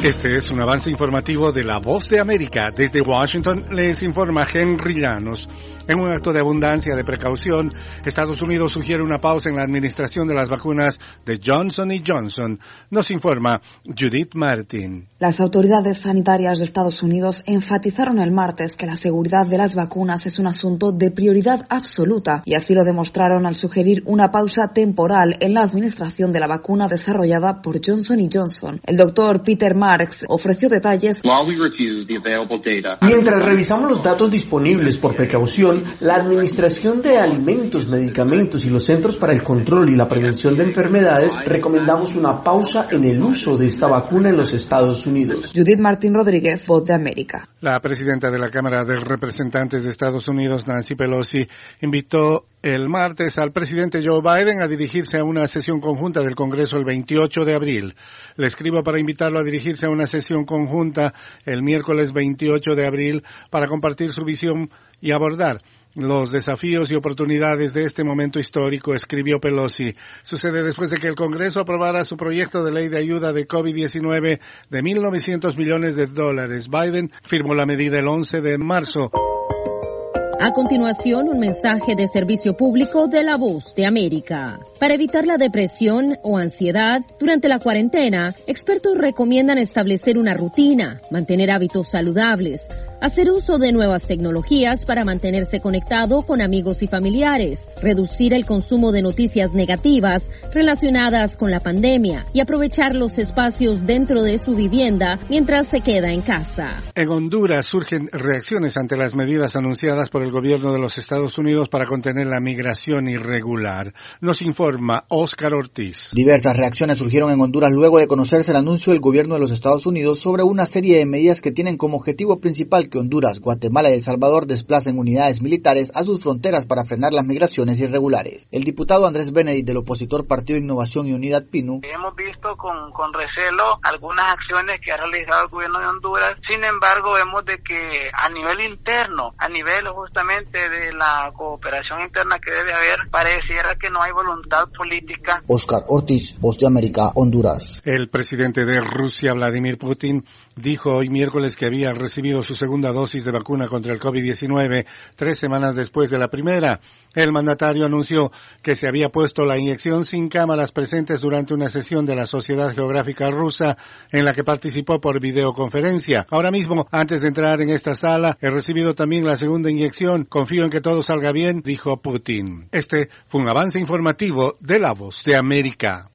Este es un avance informativo de La Voz de América. Desde Washington les informa Henry Llanos. En un acto de abundancia de precaución, Estados Unidos sugiere una pausa en la administración de las vacunas de Johnson & Johnson. Nos informa Judith Martin. Las autoridades sanitarias de Estados Unidos enfatizaron el martes que la seguridad de las vacunas es un asunto de prioridad absoluta y así lo demostraron al sugerir una pausa temporal en la administración de la vacuna desarrollada por Johnson & Johnson. El doctor Peter Marks ofreció detalles. Mientras revisamos los datos disponibles por precaución, la Administración de Alimentos, Medicamentos y los Centros para el Control y la Prevención de Enfermedades recomendamos una pausa en el uso de esta vacuna en los Estados Unidos. Judith Martín Rodríguez, Voz de América. La presidenta de la Cámara de Representantes de Estados Unidos, Nancy Pelosi, invitó el martes al presidente Joe Biden a dirigirse a una sesión conjunta del Congreso el 28 de abril. Le escribo para invitarlo a dirigirse a una sesión conjunta el miércoles 28 de abril para compartir su visión y abordar los desafíos y oportunidades de este momento histórico, escribió Pelosi. Sucede después de que el Congreso aprobara su proyecto de ley de ayuda de COVID-19 de $1.900 millones. Biden firmó la medida el 11 de marzo. A continuación, un mensaje de servicio público de La Voz de América. Para evitar la depresión o ansiedad durante la cuarentena, expertos recomiendan establecer una rutina, mantener hábitos saludables, hacer uso de nuevas tecnologías para mantenerse conectado con amigos y familiares, reducir el consumo de noticias negativas relacionadas con la pandemia y aprovechar los espacios dentro de su vivienda mientras se queda en casa. En Honduras surgen reacciones ante las medidas anunciadas por el gobierno de los Estados Unidos para contener la migración irregular. Nos informa Oscar Ortiz. Diversas reacciones surgieron en Honduras luego de conocerse el anuncio del gobierno de los Estados Unidos sobre una serie de medidas que tienen como objetivo principal que Honduras, Guatemala y El Salvador desplacen unidades militares a sus fronteras para frenar las migraciones irregulares. El diputado Andrés Benedict del opositor Partido Innovación y Unidad PINU. Hemos visto con recelo algunas acciones que ha realizado el gobierno de Honduras. Sin embargo, vemos de que a nivel interno, a nivel justamente de la cooperación interna que debe haber, pareciera que no hay voluntad política. Oscar Ortiz, Voz de América, Honduras. El presidente de Rusia, Vladimir Putin, dijo hoy miércoles que había recibido su segunda dosis de vacuna contra el COVID-19 3 semanas después de la primera. El mandatario anunció que se había puesto la inyección sin cámaras presentes durante una sesión de la Sociedad Geográfica Rusa en la que participó por videoconferencia. Ahora mismo, antes de entrar en esta sala, he recibido también la segunda inyección. Confío en que todo salga bien, dijo Putin. Este fue un avance informativo de La Voz de América.